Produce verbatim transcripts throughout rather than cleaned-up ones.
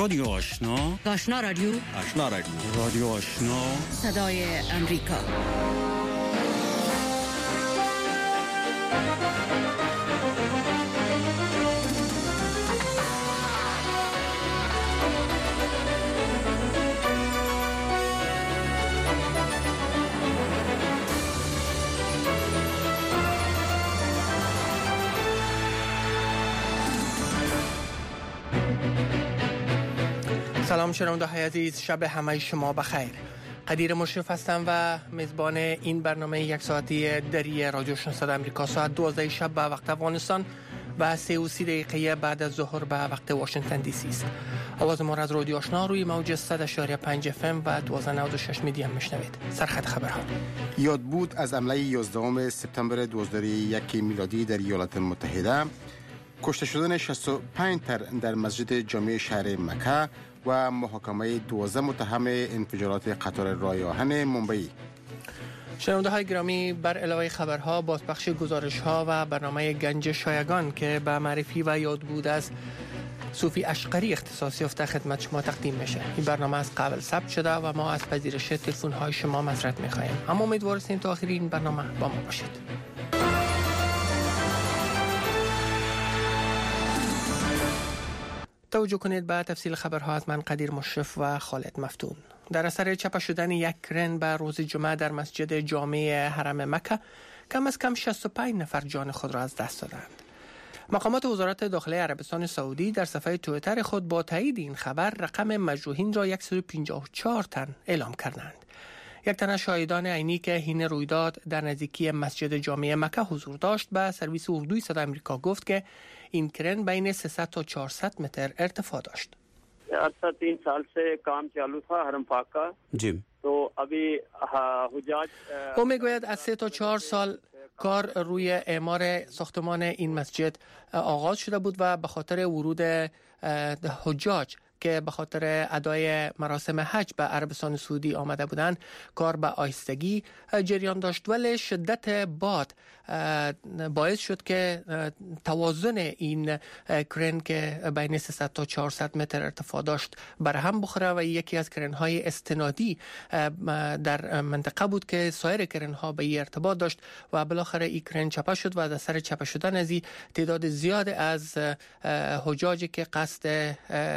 رادیو آشنا، آشنا رادیو، آشنا رادیو، رادیو آشنا، صدای امریکا. سلام شنونده های عزیز، شب همه شما بخیر. قدیر مشرف هستم و میزبان این برنامه یک ساعتی دری رادیو صدای امریکا ساعت دوازده شب به وقت افغانستان و سه و سی دقیقه بعد از ظهر به وقت واشنگتن دی سی است. آواز ما را از رادیو آشنا روی موج صد و شش پنج اف ام و دوازده نود و شش میدیم میشنوید. سرخط خبرها. یاد بود از حمله یازدهم سپتامبر دو هزار و یک میلادی در ایالات متحده، کشته شدن شصت و پنج تن در مسجد جامع شهر مکه و محاکمه دوازده متهم انفجارات قطار راه آهن ممبئی. شنونده های گرامی، بر علاوه خبرها بازپخش گزارش ها و برنامه گنج شایگان که به معرفی و یاد بود از صوفی اشقری اختصاص یافته خدمت شما تقدیم میشه. این برنامه از قبل ثبت شده و ما از پذیرش تلفن های شما معذرت میخواهیم، اما امیدواریم تا آخر این برنامه با ما باشید. توجه کنید به تفصیل خبرها از من قدیر مشرف و خالد مفتون. در اثر چپه شدن یک کرن به روز جمعه در مسجد جامع حرم مکه، کم از کم شصت و پنج نفر جان خود را از دست دادند. مقامات وزارت داخلی عربستان سعودی در صفحه توییتر خود با تایید این خبر رقم مجروحین را صد و پنجاه و چهار تن اعلام کردند. یک تن از شاهدان عینی که حین رویداد در نزدیکی مسجد جامع مکه حضور داشت به سرویس اردوی صدای امریکا گفت که این کرن بین سیصد تا چهارصد متر ارتفاع داشت. اصلا तीन साल से काम चालू था हरम पाक का जी तो अभी हुजाज او میگوید از سه تا چهار سال کار روی اعمار ساختمان این مسجد آغاز شده بود و به خاطر ورود حجاج که به خاطر ادای مراسم حج به عربستان سعودی آمده بودند کار به آهستگی جریان داشت، ولی شدت باد باعث شد که توازن این کرن که بین سیصد تا چهارصد متر ارتفاع داشت برهم بخوره و یکی از کرن های استنادی در منطقه بود که سایر کرن ها به این ارتباط داشت و بالاخره این کرن چپه شد و در سر چپه شدن از این تعداد زیاد از حجاجی که قصد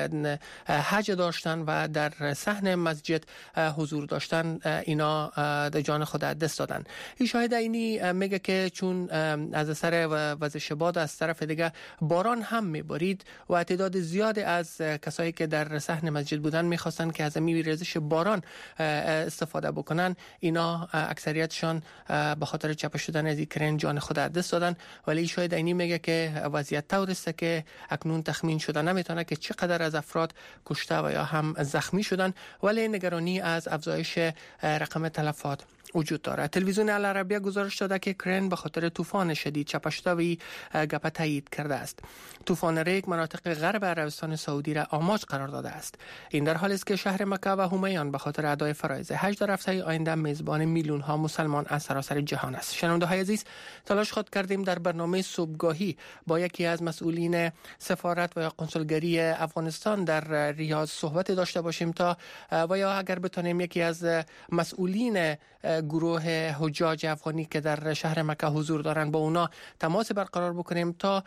حج داشتن و در صحن مسجد حضور داشتن اینا در جان خود دست دادن. این شاهد اینی میگه که چون از اثر وزش باد از طرف دیگه باران هم میبارید و تعداد زیاد از کسایی که در صحن مسجد بودن میخواستن که از این ریزش باران استفاده بکنن، اینا اکثریتشان به خاطر چپه شدن از این کرن جان خود دست دادن. ولی شاهد اینی میگه که وضعیت طور است که اکنون تخمین شده نمیتونه که چقدر از افراد کشته و یا هم زخمی شدن، ولی نگرانی از افزایش رقم تلفات وجود داره. تلویزیون العربیه گزارش داده که کرن به خاطر طوفان شدید چپه شده و گپ تایید کرده است. طوفان ریگ مناطق غرب عربستان سعودی را آماج قرار داده است. این در حالی است که شهر مکه و حمیان به خاطر ادای فرایض حج در هفته آینده میزبان میلیون ها مسلمان از سراسر جهان است. شنونده های عزیز، تلاش خود کردیم در برنامه صبحگاهی با یکی از مسئولین سفارت و یا قنسولگری افغانستان در ریاض صحبت داشته باشیم تا و یا اگر بتونیم یکی از مسئولین گروه حجاج افغانی که در شهر مکه حضور دارند با اونا تماس برقرار بکنیم تا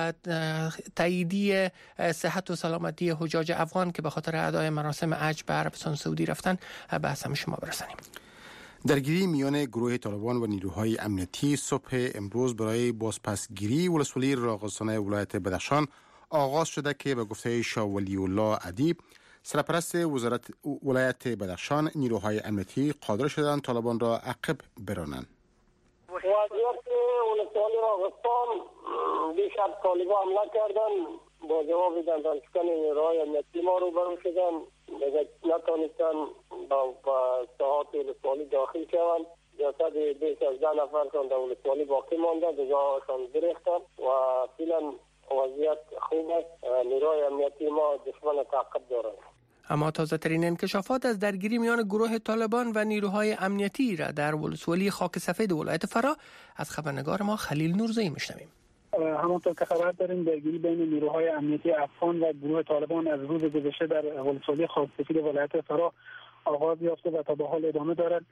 تاییدی صحت و سلامتی حجاج افغان که به خاطر ادای مراسم حج به عربستان سعودی رفتن به همه شما برسانیم. درگیری میان گروه طالبان و نیروهای امنیتی صبح امروز برای بازپسگیری ولسوالی راغستان ولایت بدخشان آغاز شده که به گفته شاه ولی الله ادیب سرپرست وزارت ولایت بدخشان، نیروهای امنیتی قادر شدند طالبان را عقب برانند. وضعیت ولسوالی راغستان بیشتر طالبان حمله کردن، با جواب دندانشکن نیروهای امنیتی ما رو برو شدن، نتانستن با ساحات ولسوالی داخل شوند. جسد بیش از ده نفر کن در ولسوالی باقی مانده، دیگرشان گرفتن و فعلا وضعیت خوب است. نیروهای امنیتی ما دشمن تعقیب دارند. اما تازه ترین انکشافات از درگیری میان گروه طالبان و نیروهای امنیتی را در ولسوالی خاک سفید ولایت فرا از خبرنگار ما خلیل نورزی میشنویم. همانطور که خبر داریم درگیری بین نیروهای امنیتی افغان و گروه طالبان از روز گذشته در ولسوالی خاکسفید ولایت فرا آغاز یافته و تا به حال ادامه دارد.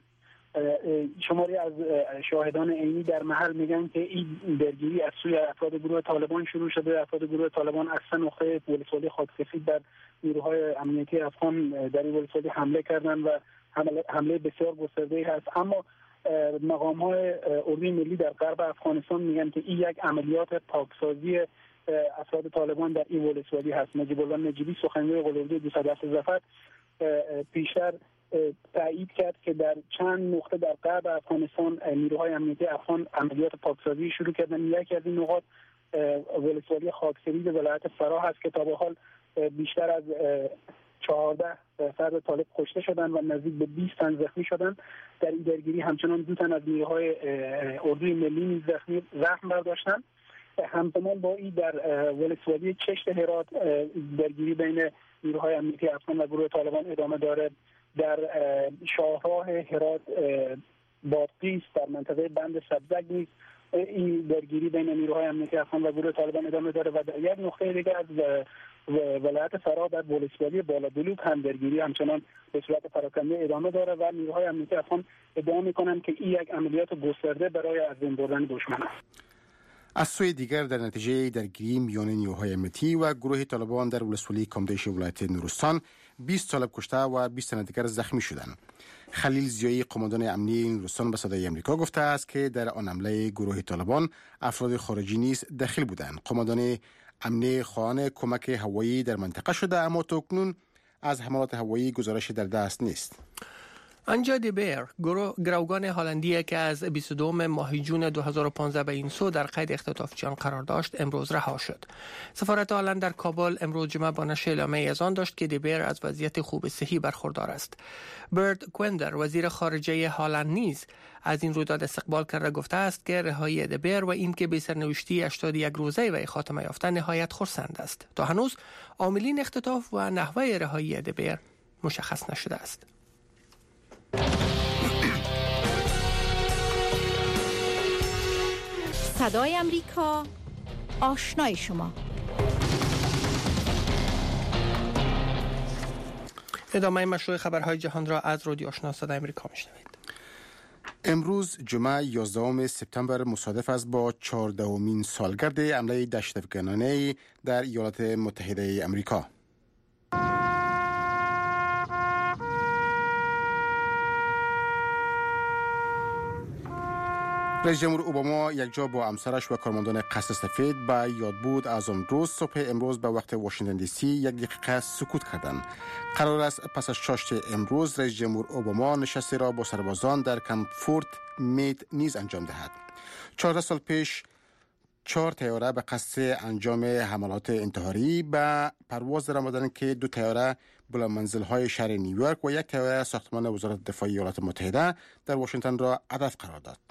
شماری از شاهدان عینی در محل میگن که این درگیری از سوی افراد گروه طالبان شروع شده. افراد گروه طالبان از سه نقطه ولسوالی خاکسفید در نیروهای امنیتی افغان در این ولسوالی حمله کردند و حمله بسیار گسترده‌ای هست. اما مقام های اردوی ملی در غرب افغانستان میگن که این یک عملیات پاکسازی افراد طالبان در این ولسوالی هست. نجیب الله نجیبی سخنگوی قلمرو دو صد و هفت ظفر پیشتر تایید کرد که در چند نقطه در غرب افغانستان نیروهای امنیتی افغان عملیات پاکسازی شروع کردن. یکی از این نقاط ولسوالی خاکسفید ولایت فرا هست که تا به حال بیشتر از چهارده فرد طالب کشته شدند و نزدیک به بیست تن زخمی شدند. در این درگیری همچنان دو تن از نیروهای اردوی ملی نیز زخمی زخم برداشتند. همزمان با این در ولسوالی چشت هرات درگیری بین نیروهای امنیتی افغان و گروه طالبان ادامه داره. در شاهراه هرات بادغیس در منطقه بند سبزک نیز این درگیری بین نیروهای امنیتی افغان و گروه طالبان ادامه داره و در یک نقطه دیگر از ولایت فرا در ولسوالی بالابلوک هم درگیری همچنان به صورت پراکنده ادامه داره و نیروهای امنیتی افغان ادعا میکنند که این یک عملیات گسترده برای از بین بردن دشمن است. از سوی دیگر در نتیجه درگیری میان نیروهای امنیتی و گروه طالبان در ولسوالی کامدیش ولایت نورستان بیست طالب کشته و بیست تن دیگر زخمی شدند. خلیل زیایی قماندان امنی نورستان به صدای آمریکا گفته است که در آن حمله گروه طالبان افراد خارجی نیز داخل بودند. قماندان امنی خواهان کمک هوایی در منطقه شده اما تاکنون از حملات هوایی گزارشی در دست نیست. آنجا دیبر گروگان هلندی که از بیست و دو ماه جون دو هزار و پانزده به این سو در قید اختطاف جان قرار داشت امروز رها شد. سفارت هلند در کابل امروز جمعه با نشر اعلامیه از آن داشت که دیبر از وضعیت خوب صحی برخوردار است. برد کوندر وزیر خارجه هلند نیز از این رویداد استقبال کرده گفته است که رهایی دیبر و این که به سرنوشتی هشتاد و یک روزه و خاتمه یافته نهایت خرسند است. تا هنوز عاملین اختطاف و نحوه رهایی دیبر مشخص نشده است. صدای امریکا، آشنای شما. ادامه مشروع خبرهای جهان را از رادیو آشنا صدای امریکا میشنوید. امروز جمعه یازدهم سپتامبر مصادف است با چهاردهمین سالگرد حمله دهشت‌افکنانه در ایالات متحده آمریکا. رئیس جمهور اوباما یک جا با همسرش و کارمندان قصر سفید به یادبود از آن روز صبح امروز به وقت واشنگتن دی سی یک دقیقه سکوت کردند. قرار است پس از شاشت امروز رئیس جمهور اوباما نشستی را با سربازان در کمپ فورت میت نیز انجام دهد. چهارده سال پیش چهار طیاره به قصد انجام حملات انتحاری به پرواز در آمدند که دو طیاره بلندمنزل‌های شهر نیویورک و یک طیاره ساختمان وزارت دفاع ایالات متحده در واشنگتن را هدف قرار داد.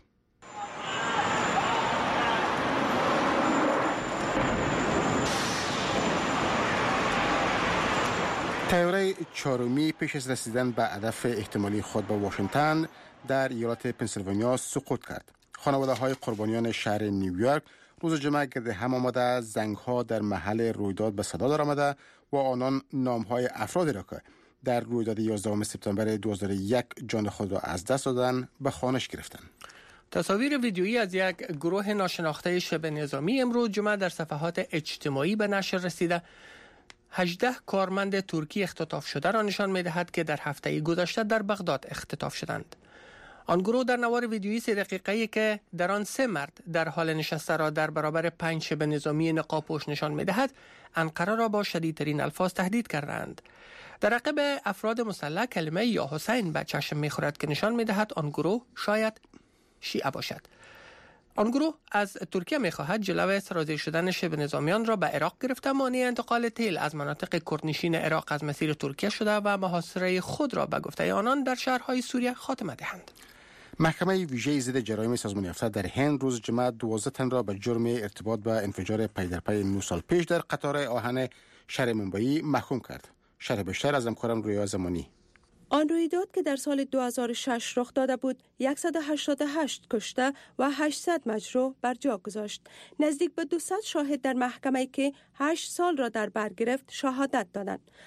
طیاره چهارمی پیش از رسیدن به هدف احتمالی خود به واشنگتن در ایالت پنسیلوانیا سقوط کرد. خانواده‌های قربانیان شهر نیویورک روز جمعه گرد هم آمده، زنگ‌ها در محل رویداد به صدا درآمده و آنان نام‌های افرادی را که در رویداد یازدهم سپتامبر دو هزار و یک جان خود را از دست دادند به خوانش گرفتند. تصاویر ویدیویی از یک گروه ناشناخته شبه نظامی امروز جمعه در صفحات اجتماعی به نشر رسیده هجده کارمند ترکی اختطاف شده را نشان می‌دهد که در هفته گذشته در بغداد اختطاف شدند. آن گروه در نوار ویدیویی سه دقیقه‌ای که در آن سه مرد در حال نشسته را در برابر پنج شبه نظامی نقاب‌پوش نشان می‌دهد، انقره را با شدیدترین الفاظ تهدید کردند. در عقب افراد مسلح کلمه یا حسین به چشم می‌خورد که نشان می‌دهد آن گروه شاید شیعه باشد. آن گروه از ترکیه می‌خواهد جلوی سرازیر شدن شبه نظامیان را به عراق گرفته مانع انتقال تیل از مناطق کردنشین عراق از مسیر ترکیه شده و محاصره خود را به گفته آنان در شهرهای سوریه خاتمه دهند. محکمه ویژه ضد جرایم سازمان یافته در هند روز جمعه دوازده تن را به جرم ارتباط به انفجار پی در پی نه سال پیش در قطار آهن شهر ممبئی محکوم کرد. شرح بیشتر از همکارم رویا زمانی. آن رویداد که در سال دو هزار و شش رخ داده بود، صد و هشتاد و هشت کشته و هشتصد مجروح بر جا گذاشت. نزدیک به دویست شاهد در محکمه که هشت سال را در بر گرفت شهادت دادند.